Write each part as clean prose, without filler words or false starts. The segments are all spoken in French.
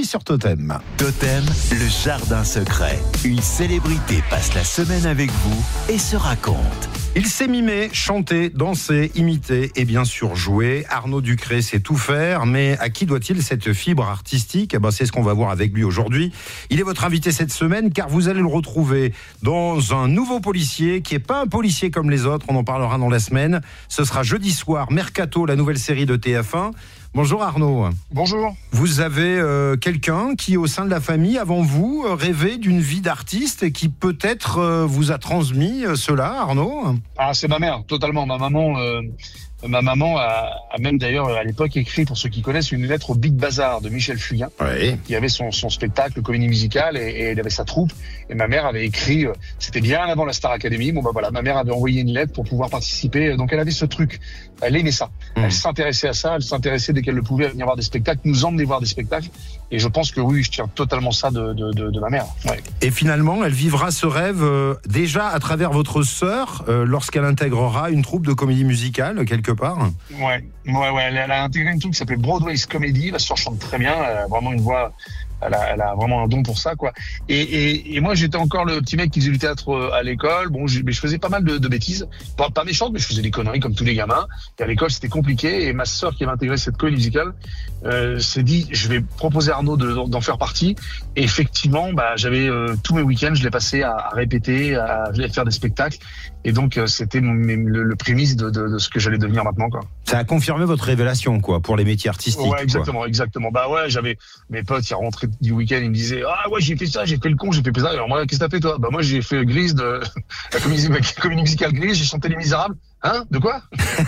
aujourd'hui sur Totem. Totem, le jardin secret. Une célébrité passe la semaine avec vous et se raconte. Il sait mimer, chanter, danser, imiter et bien sûr jouer. Arnaud Ducré sait tout faire, mais à qui doit-il cette fibre artistique ? C'est ce qu'on va voir avec lui aujourd'hui. Il est votre invité cette semaine car vous allez le retrouver dans un nouveau policier qui n'est pas un policier comme les autres. On en parlera dans la semaine. Ce sera jeudi soir, Mercato, la nouvelle série de TF1. Bonjour Arnaud. Bonjour. Vous avez quelqu'un qui, au sein de la famille, avant vous, rêvait d'une vie d'artiste et qui peut-être vous a transmis cela, Arnaud ? Ah, c'est ma mère, totalement. Ma maman a même d'ailleurs à l'époque écrit, pour ceux qui connaissent, une lettre au Big Bazar de Michel Fugain, qui avait son spectacle comédie musicale et il avait sa troupe. Et ma mère avait écrit, c'était bien avant la Star Academy. Ma mère avait envoyé une lettre pour pouvoir participer. Donc elle avait ce truc, elle aimait ça. Elle s'intéressait à ça, elle s'intéressait dès qu'elle le pouvait à venir voir des spectacles, nous emmener voir des spectacles. Et je pense que oui, je tiens totalement ça de ma mère. Ouais. Et finalement, elle vivra ce rêve déjà à travers votre sœur lorsqu'elle intégrera une troupe de comédie musicale quelque part. Ouais. Elle a intégré une troupe qui s'appelait Broadway's Comedy. La sœur chante très bien, elle a vraiment une voix. Elle a vraiment un don pour ça, quoi. Et moi, j'étais encore le petit mec qui faisait du théâtre à l'école. Mais je faisais pas mal de bêtises. Pas méchantes, mais je faisais des conneries comme tous les gamins. Et à l'école, c'était compliqué. Et ma sœur, qui avait intégré cette comédie musicale, s'est dit, je vais proposer à Arnaud d'en faire partie. Et effectivement, j'avais tous mes week-ends, je l'ai passé à répéter, à faire des spectacles. Et donc, c'était le prémisse de ce que j'allais devenir maintenant, quoi. Ça a confirmé votre révélation, quoi, pour les métiers artistiques. Ouais, exactement. J'avais mes potes qui rentraient du week-end, ils me disaient, ah ouais, j'ai fait ça, j'ai fait le con, j'ai fait ça. Alors moi, qu'est-ce que t'as fait, toi? Moi, j'ai fait Grise de la comédie musicale Grise, j'ai chanté Les Misérables. Hein? De quoi?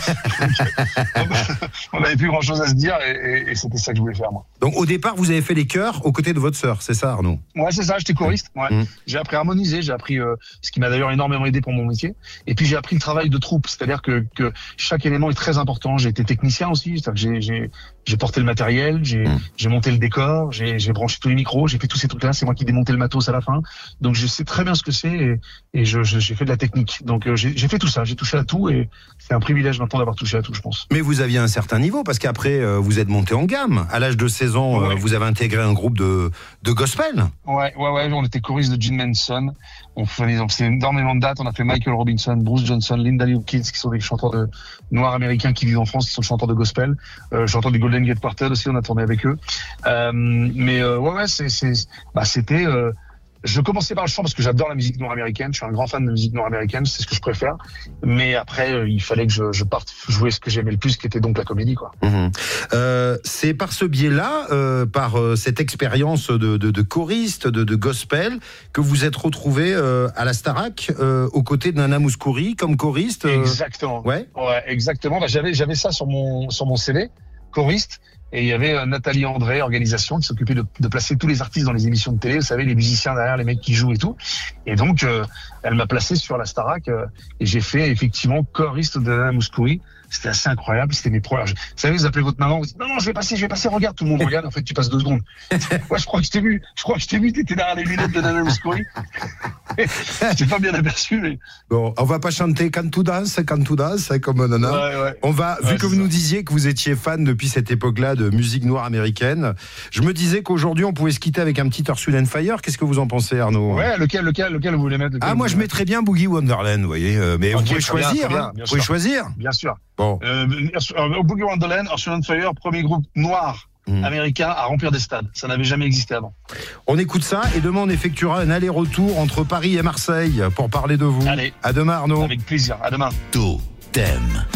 On n'avait plus grand-chose à se dire et c'était ça que je voulais faire, moi. Donc, au départ, vous avez fait les chœurs aux côtés de votre sœur, c'est ça, Arnaud? Ouais, c'est ça, j'étais choriste. Ouais. J'ai appris à harmoniser, j'ai appris ce qui m'a d'ailleurs énormément aidé pour mon métier. Et puis, j'ai appris le travail de troupe, c'est-à-dire que chaque élément est très important. J'ai été technicien aussi, c'est-à-dire que j'ai porté le matériel, j'ai monté le décor, j'ai branché tous les micros, j'ai fait tous ces trucs-là. C'est moi qui démontais le matos à la fin. Donc, je sais très bien ce que c'est et j'ai fait de la technique. Donc, j'ai fait tout ça, j'ai touché à tout et c'est un privilège maintenant d'avoir touché à tout, je pense. Mais vous aviez un certain niveau, parce qu'après, vous êtes monté en gamme. À l'âge de 16 ans, vous avez intégré un groupe de gospel. Ouais, on était choristes de Jim Manson. On faisait énormément de dates. On a fait Michael Robinson, Bruce Johnson, Linda Lee Hopkins, qui sont des chanteurs de noirs américains qui vivent en France, qui sont chanteurs de gospel. Chanteurs du Golden Gate Quartet aussi, on a tourné avec eux. C'était... Je commençais par le chant parce que j'adore la musique nord-américaine. Je suis un grand fan de musique nord-américaine, c'est ce que je préfère. Mais après, il fallait que je parte jouer ce que j'aimais le plus, qui était donc la comédie, quoi. C'est par ce biais-là, par cette expérience de choriste, de gospel, que vous êtes retrouvé à la Starac, aux côtés de Nana Mouskouri, comme choriste. Exactement. Ouais, exactement. J'avais ça sur mon CV, choriste. Et il y avait Nathalie André, organisation, qui s'occupait de placer tous les artistes dans les émissions de télé, vous savez, les musiciens derrière, les mecs qui jouent et tout. Et donc, elle m'a placé sur la Starac et j'ai fait effectivement choriste de Nana Mouskouri. C'était assez incroyable, c'était mes premières. Vous savez, vous appelez votre maman, vous dites non, je vais passer, regarde, tout le monde regarde, en fait, tu passes 2 secondes. Ouais, je crois que je t'ai vu, t'étais derrière les lunettes de Nana Mouskouri. Je t'ai pas bien aperçu, mais. Bon, on va pas chanter quand tu danses, comme Nana. Ouais. On va, vu que vous nous disiez que vous étiez fan depuis cette époque-là de musique noire américaine, je me disais qu'aujourd'hui, on pouvait se quitter avec un petit Earth, Wind & Fire. Qu'est-ce que vous en pensez, Arnaud? Ouais, lequel vous voulez mettre? Moi, je mettrais bien Boogie Wonderland, vous voyez. Mais vous pouvez choisir, Vous pouvez choisir. Bien sûr. Bon. Boogie Wonderland, Earth, Wind & Fire, premier groupe noir américain à remplir des stades. Ça n'avait jamais existé avant. On écoute ça et demain on effectuera un aller-retour entre Paris et Marseille pour parler de vous. Allez. À demain, Arnaud. Avec plaisir. À demain. Totem.